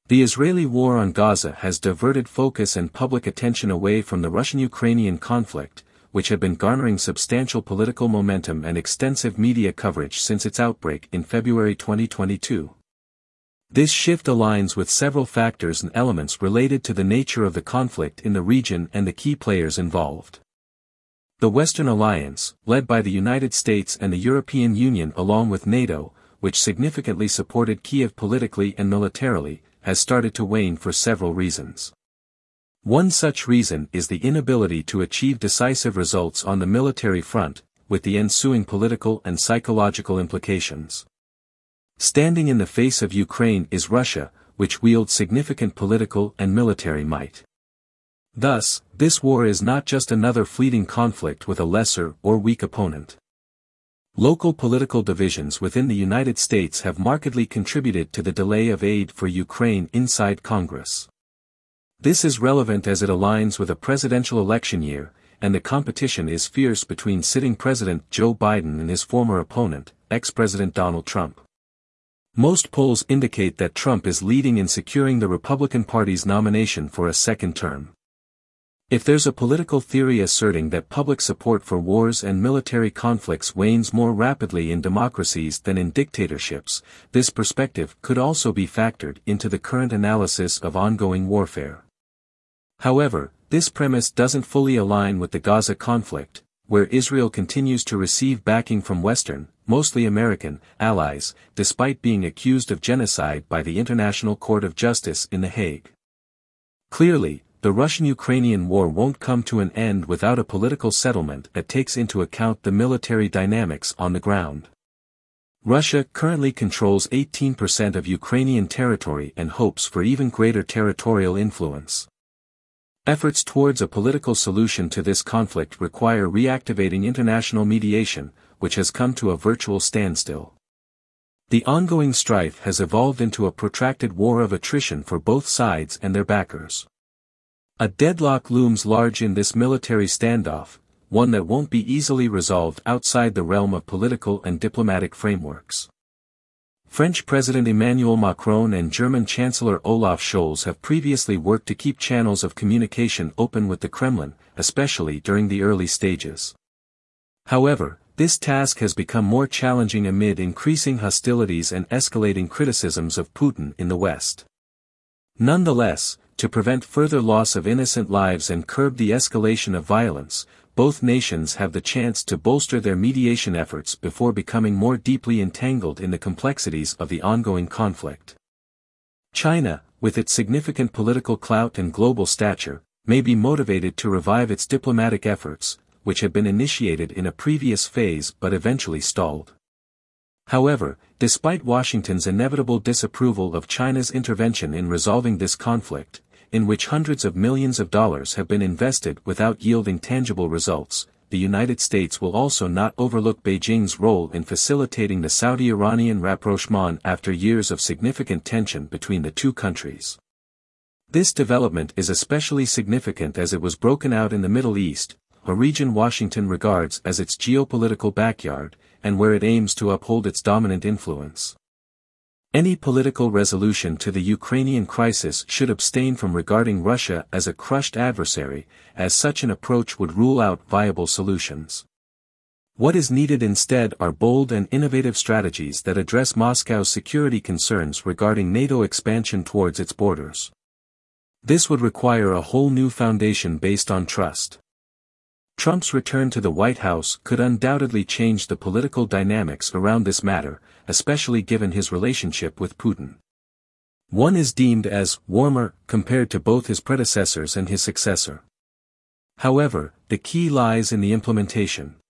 The Israeli war on Gaza has diverted focus and public attention away from the Russian-Ukrainian conflict, which had been garnering substantial political momentum and extensive media coverage since its outbreak in February 2022. This shift aligns with several factors and elements related to the nature of the conflict in the region and the key players involved. The Western Alliance, led by the United States and the European Union along with NATO, which significantly supported Kiev politically and militarily, has started to wane for several reasons. One such reason is the inability to achieve decisive results on the military front, with the ensuing political and psychological implications. Standing in the face of Ukraine is Russia, which wields significant political and military might. Thus, this war is not just another fleeting conflict with a lesser or weak opponent. Local political divisions within the United States have markedly contributed to the delay of aid for Ukraine inside Congress. This is relevant as it aligns with a presidential election year, and the competition is fierce between sitting President Joe Biden and his former opponent, ex-President Donald Trump. Most polls indicate that Trump is leading in securing the Republican Party's nomination for a second term. If there's a political theory asserting that public support for wars and military conflicts wanes more rapidly in democracies than in dictatorships, this perspective could also be factored into the current analysis of ongoing warfare. However, this premise doesn't fully align with the Gaza conflict, where Israel continues to receive backing from Western, mostly American, allies, despite being accused of genocide by the International Court of Justice in The Hague. Clearly, the Russian-Ukrainian war won't come to an end without a political settlement that takes into account the military dynamics on the ground. Russia currently controls 18% of Ukrainian territory and hopes for even greater territorial influence. Efforts towards a political solution to this conflict require reactivating international mediation, which has come to a virtual standstill. The ongoing strife has evolved into a protracted war of attrition for both sides and their backers. A deadlock looms large in this military standoff, one that won't be easily resolved outside the realm of political and diplomatic frameworks. French President Emmanuel Macron and German Chancellor Olaf Scholz have previously worked to keep channels of communication open with the Kremlin, especially during the early stages. However, this task has become more challenging amid increasing hostilities and escalating criticisms of Putin in the West. Nonetheless, to prevent further loss of innocent lives and curb the escalation of violence, both nations have the chance to bolster their mediation efforts before becoming more deeply entangled in the complexities of the ongoing conflict. China, with its significant political clout and global stature, may be motivated to revive its diplomatic efforts, which had been initiated in a previous phase but eventually stalled. However, despite Washington's inevitable disapproval of China's intervention in resolving this conflict, in which hundreds of millions of dollars have been invested without yielding tangible results, the United States will also not overlook Beijing's role in facilitating the Saudi-Iranian rapprochement after years of significant tension between the two countries. This development is especially significant as it was broken out in the Middle East, a region Washington regards as its geopolitical backyard, and where it aims to uphold its dominant influence. Any political resolution to the Ukrainian crisis should abstain from regarding Russia as a crushed adversary, as such an approach would rule out viable solutions. What is needed instead are bold and innovative strategies that address Moscow's security concerns regarding NATO expansion towards its borders. This would require a whole new foundation based on trust. Trump's return to the White House could undoubtedly change the political dynamics around this matter, especially given his relationship with Putin. One is deemed as warmer compared to both his predecessors and his successor. However, the key lies in the implementation.